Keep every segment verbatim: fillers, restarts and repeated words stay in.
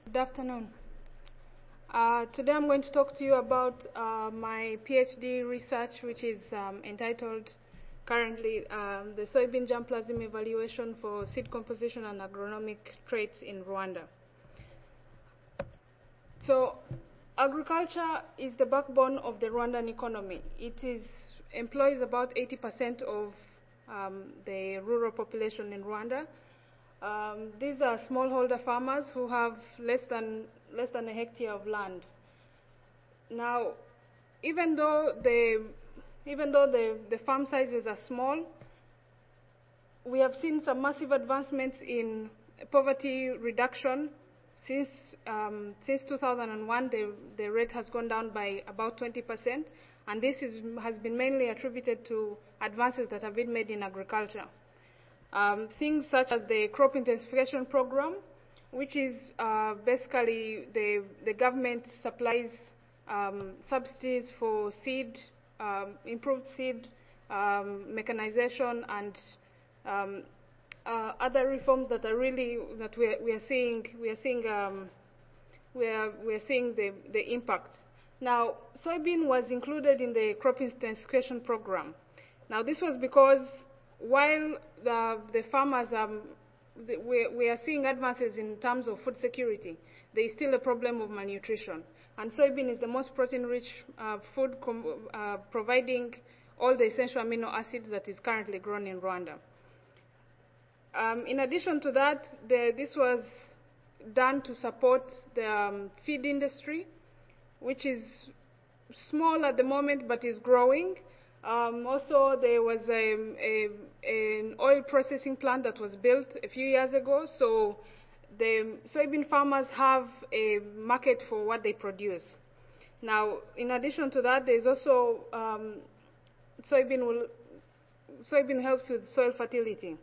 Good afternoon. Uh, today I'm going to talk to you about uh, my PhD research, which is um, entitled currently um, the Soybean Germplasm Evaluation for Seed Composition and Agronomic Traits in Rwanda. So, agriculture is the backbone of the Rwandan economy. It is, employs about eighty percent of um, the rural population in Rwanda. Um, these are smallholder farmers who have less than less than a hectare of land. Now, even though the even though the, the farm sizes are small, we have seen some massive advancements in poverty reduction. Since um, since two thousand one, the the rate has gone down by about twenty percent, and this is has been mainly attributed to advances that have been made in agriculture. Um, things such as the crop intensification program, which is uh, basically the, the government supplies um, subsidies for seed, um, improved seed, um, mechanization, and um, uh, other reforms that are really that we are, we are seeing. We are seeing um, we are we are seeing the the impact. Now, soybean was included in the crop intensification program. Now, this was because while the, the farmers, um, the, we, we are seeing advances in terms of food security, there is still a problem of malnutrition. And soybean is the most protein-rich uh, food uh, providing all the essential amino acids that is currently grown in Rwanda. Um, in addition to that, the, this was done to support the um, feed industry, which is small at the moment but is growing. Um, also, there was a, a, an oil processing plant that was built a few years ago, so the soybean farmers have a market for what they produce. Now, in addition to that, there's also um, soybean will soybean helps with soil fertility.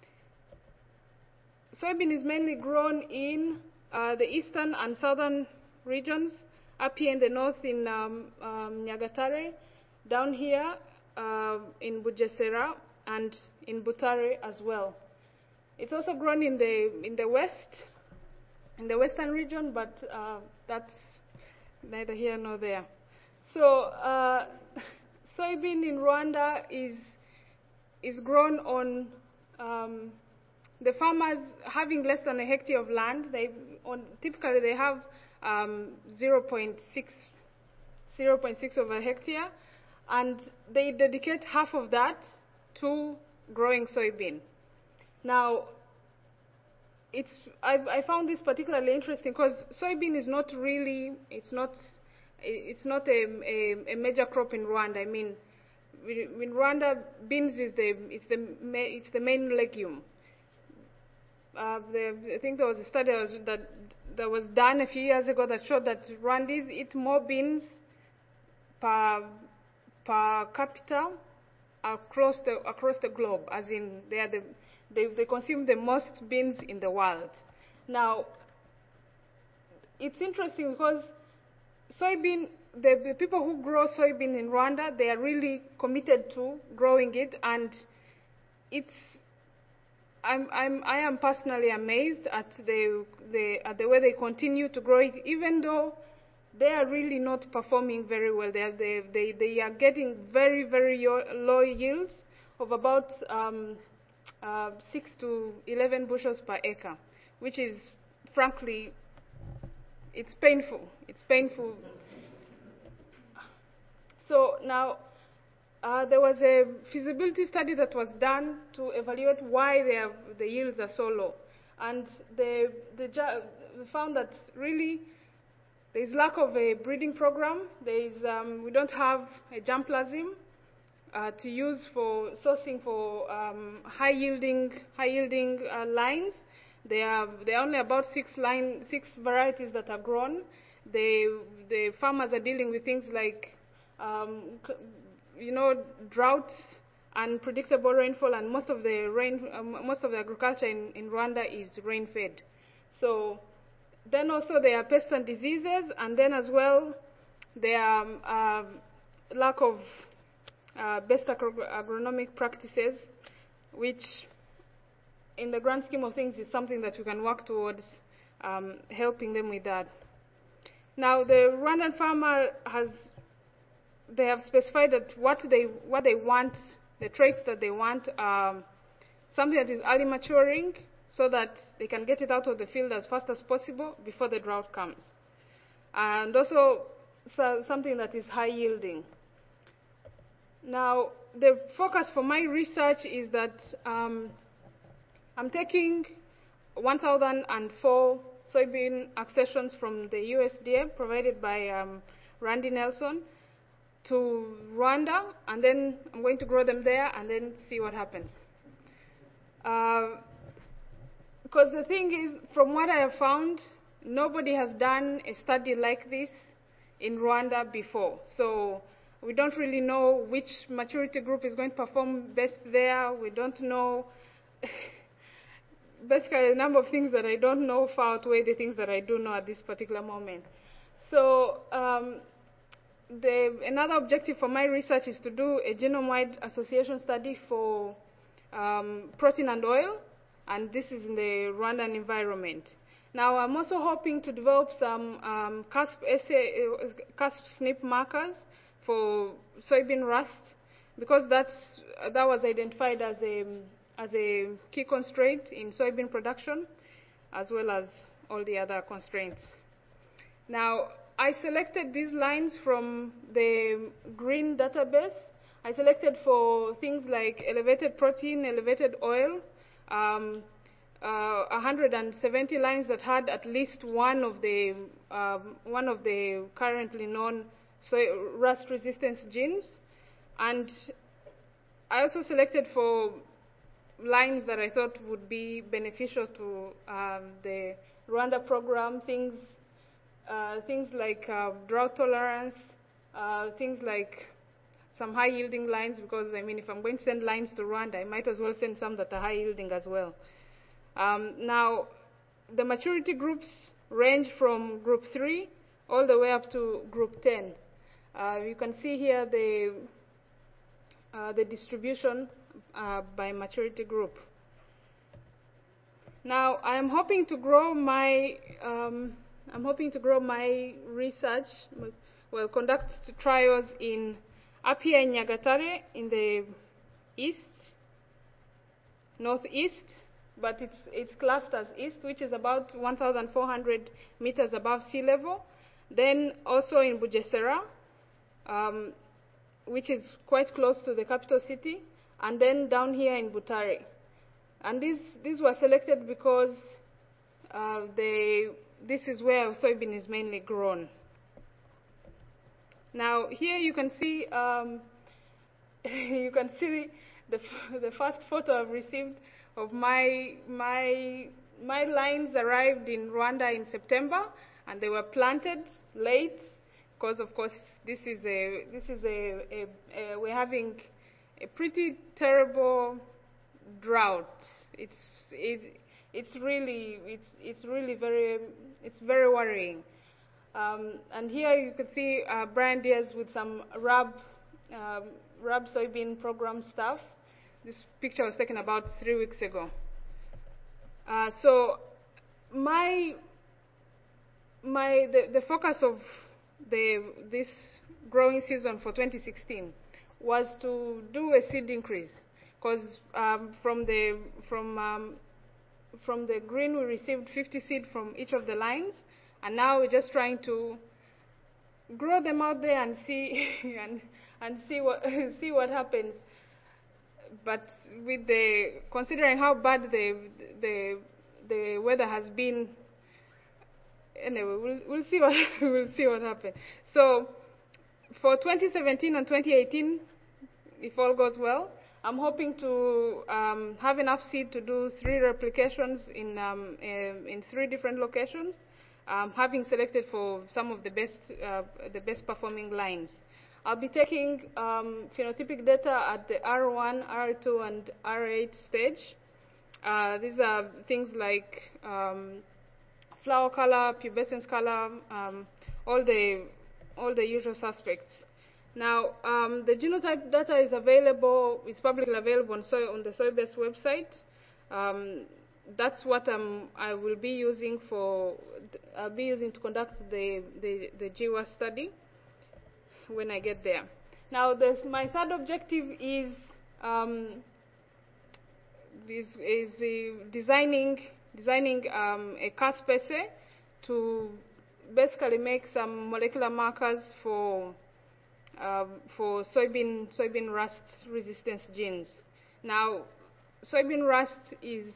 Soybean is mainly grown in uh, the eastern and southern regions, up here in the north in um, um, Nyagatare, down here uh, in Bugesera, and in Butare as well. It's also grown in the in the west, in the western region, but uh, that's neither here nor there. So uh, soybean in Rwanda is is grown on um, the farmers having less than a hectare of land. They on typically they have um, zero point six of a hectare, and they dedicate half of that to growing soybean. Now, it's I, I found this particularly interesting because soybean is not really it's not it's not a, a, a major crop in Rwanda. I mean, in Rwanda, beans is the it's the it's the main legume. Uh, the, I think there was a study that that was done a few years ago that showed that Rwandans eat more beans per per capita across the across the globe, as in they are the they they consume the most beans in the world. Now, it's interesting because soybean, the, the people who grow soybean in Rwanda, they are really committed to growing it, and it's I'm, I'm, I am personally amazed at the, the, at the way they continue to grow it, even though they are really not performing very well. They are, they, they, they are getting very, very low yields of about um, uh, six to eleven bushels per acre, which is, frankly, it's painful. It's painful. So now, Uh, there was a feasibility study that was done to evaluate why are, the yields are so low. And they, they found that really there is lack of a breeding program. There is, um, we don't have a germplasm uh, to use for sourcing for um, high yielding, high yielding uh, lines. There are, there are only about six, line, six varieties that are grown. They, the farmers are dealing with things like um, you know, droughts and predictable rainfall, and most of the rain, um, most of the agriculture in, in Rwanda is rain-fed. So then also there are pests and diseases, and then as well there are um, lack of uh, best agro agronomic practices, which in the grand scheme of things is something that we can work towards um, helping them with that. Now, the Rwandan farmer has, they have specified that what they, what they want, the traits that they want, um, something that is early maturing so that they can get it out of the field as fast as possible before the drought comes. And also so something that is high yielding. Now, the focus for my research is that um, I'm taking one thousand four soybean accessions from the U S D A provided by um, Randy Nelson to Rwanda, and then I'm going to grow them there and then see what happens. Uh, because the thing is, from what I have found, nobody has done a study like this in Rwanda before. So we don't really know which maturity group is going to perform best there. We don't know. Basically, a number of things that I don't know far outweigh the things that I do know at this particular moment. So um, the, another objective for my research is to do a genome-wide association study for um, protein and oil, and this is in the Rwandan environment. Now, I'm also hoping to develop some um, CASP, CASP S N P markers for soybean rust, because that's, that was identified as a, as a key constraint in soybean production, as well as all the other constraints. Now, I selected these lines from the GREEN database. I selected for things like elevated protein, elevated oil, um, uh, one hundred seventy lines that had at least one of the um, one of the currently known soy rust resistance genes, and I also selected for lines that I thought would be beneficial to um, the Rwanda program, things uh, things like uh, drought tolerance, uh, things like some high yielding lines, because I mean, if I'm going to send lines to Rwanda, I might as well send some that are high yielding as well. Um, now, the maturity groups range from group three all the way up to group ten. Uh, you can see here the, uh, the distribution uh, by maturity group. Now, I am hoping to grow my, um, I'm hoping to grow my research, well, conduct trials in up here in Nyagatare in the east, northeast, but it's, it's classed as east, which is about one thousand four hundred meters above sea level. Then also in Bugesera, um, which is quite close to the capital city, and then down here in Butare. And these, these were selected because uh, they, this is where soybean is mainly grown. Now, here you can see, um, you can see the, the first photo I've received of my, my, my lines arrived in Rwanda in September, and they were planted late, because of course this is a, this is a, a, a we're having a pretty terrible drought. It's, it, it's really, it's, it's really very, it's very worrying. Um, and here you can see uh, Brian Diaz with some R A B, um, R A B soybean program stuff. This picture was taken about three weeks ago. Uh, so my, my, the, the focus of the, this growing season for twenty sixteen was to do a seed increase, because um, from the, from, um, from the green we received fifty seed from each of the lines. And now we're just trying to grow them out there and see and and see what see what happens. But with the considering how bad the the the weather has been, anyway, we'll we'll see what we'll see what happens. So for twenty seventeen and twenty eighteen, if all goes well, I'm hoping to um, have enough seed to do three replications in um, in, in three different locations. Um, having selected for some of the best, uh, the best performing lines. I'll be taking um, phenotypic data at the R one, R two, and R eight stage. Uh, these are things like um, flower color, pubescence color, um, all the all the usual suspects. Now, um, the genotype data is available, it's publicly available on, soy, on the Soybest website. Um, that's what I'm, I will be using for, I'll be using to conduct the, the, the G W A S study when I get there. Now, this, my third objective is, um, is, is uh, designing, designing um, a caspase to basically make some molecular markers for, um, for soybean, soybean rust resistance genes. Now, soybean rust is,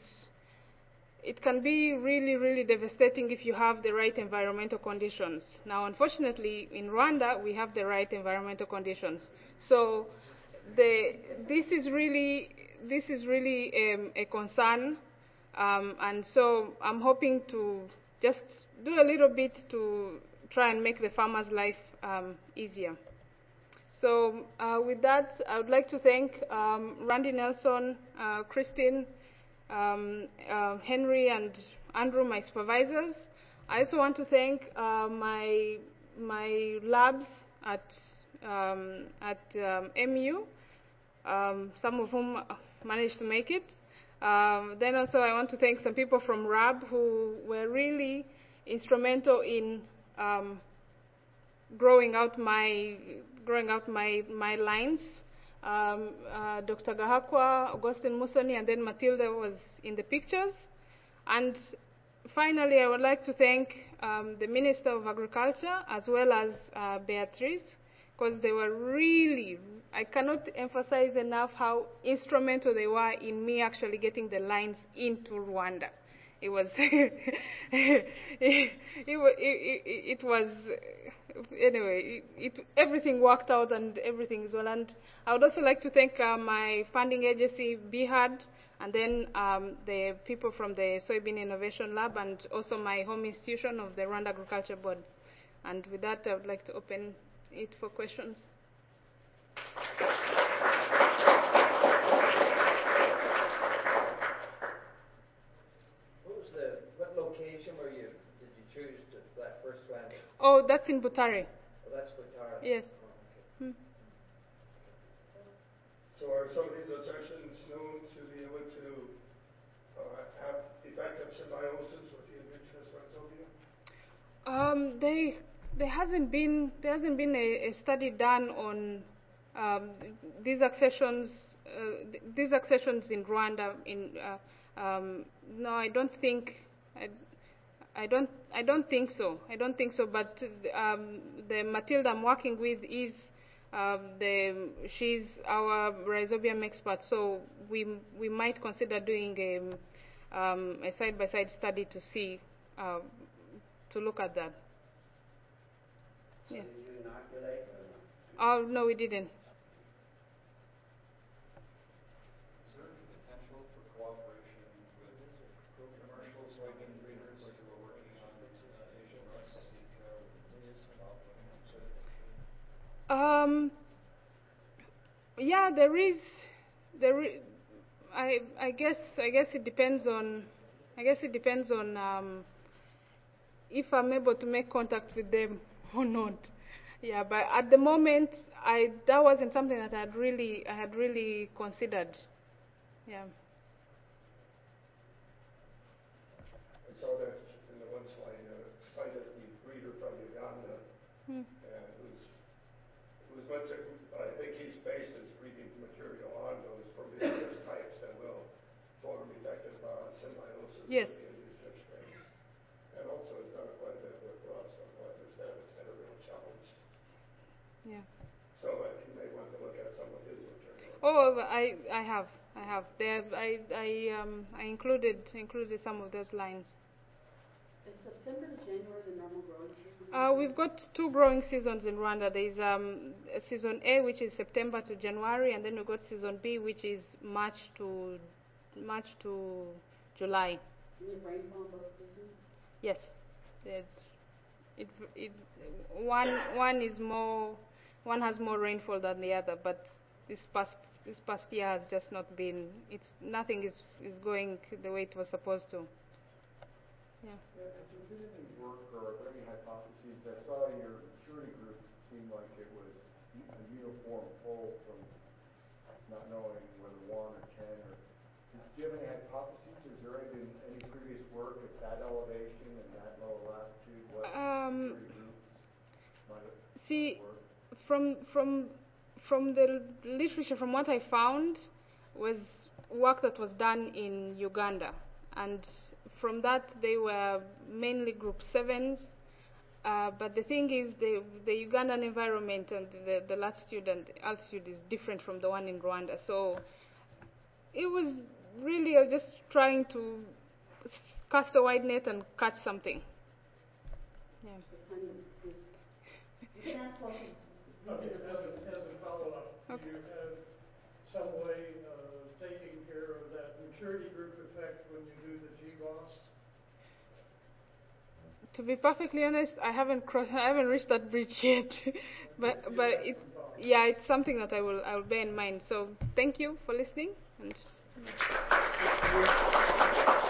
it can be really, really devastating if you have the right environmental conditions. Now, unfortunately, in Rwanda, we have the right environmental conditions. So, the, this is really, this is really um, a concern, um, and so I'm hoping to just do a little bit to try and make the farmer's life um, easier. So, uh, with that, I would like to thank um, Randy Nelson, uh, Christine, Um, uh, Henry and Andrew, my supervisors. I also want to thank uh, my, my labs at, um, at um, M U, um, some of whom managed to make it. Um, then also I want to thank some people from R A B who were really instrumental in um, growing out my, growing out my, my lines. Um, uh, Doctor Gahakwa, Augustine Musoni, and then Matilda was in the pictures. And finally, I would like to thank um, the Minister of Agriculture as well as uh, Beatrice, because they were really, I cannot emphasize enough how instrumental they were in me actually getting the lines into Rwanda. It was, it, it, it, it, it was, anyway, it, it, everything worked out and everything is well. And I would also like to thank uh, my funding agency, B H A D, and then um, the people from the Soybean Innovation Lab, and also my home institution of the Rwanda Agriculture Board. And with that, I would like to open it for questions. Location where you did you choose to, that first landing? Oh, that's in Butare. Oh, that's Butare. Yes. Oh, okay. Hmm. So are some of these assertions known to be able to uh, have effective symbiosis with the indigenous rhizobia? Um, they, there hasn't been there hasn't been a, a study done on um, these accessions uh, th these accessions in Rwanda. In uh, um, no, I don't think. I, I don't. I don't think so. I don't think so. But um, the Matilda I'm working with is um, the. She's our rhizobium expert. So we we might consider doing a um, a side-by-side study to see uh, to look at that. So Yeah. did you inoculate or not? Oh no, we didn't. Um, yeah, there is, there is, I, I guess, I guess it depends on, I guess it depends on um, if I'm able to make contact with them or not. Yeah, but at the moment, I, that wasn't something that I had really, I had really considered. Yeah. I saw that in the one slide, uh, cited the breeder from Uganda, Hmm. and who's, who's much, I think he's based his breeding material on those promiscuous types that will form effective uh, symbiosis Yes. with the indigenous strains. And also has done quite a bit of work for us on what I understand is had a real challenge. Yeah. So uh, you may want to look at some of his material. Oh, I, I have, I have. There, I, I, um, I included, included some of those lines. Is September to January the normal growing season? Uh, we've got two growing seasons in Rwanda. There's um, season A, which is September to January, and then we've got season B, which is March to March to July. Do you have rainfall in both seasons? Yes, there's, it, it, one one is more, one has more rainfall than the other, but this past this past year has just not been. It's nothing is is going the way it was supposed to. Yeah. Yeah, has there been any work or are there any hypotheses? I saw your maturity groups, it seemed like it was a uniform pull from not knowing whether one or ten or Do you have any hypotheses? Has there already been any previous work at that elevation and that lower latitude? What Um, maturity groups might have See, worked? from from from the literature, from what I found, was work that was done in Uganda, and from that they were mainly group sevens. Uh, but the thing is, the the Ugandan environment and the, the latitude and altitude is different from the one in Rwanda. So it was really uh, just trying to s- cast a wide net and catch something. Yeah. Kind of, you can't talk. Okay, as a, as a follow-up, do Okay. you have some way of taking care of that maturity group effect when you do the G B O S? To be perfectly honest, I haven't crossed, I haven't reached that bridge yet. but You but have it, some thoughts. yeah, it's something that I will I will bear in mind. So thank you for listening and.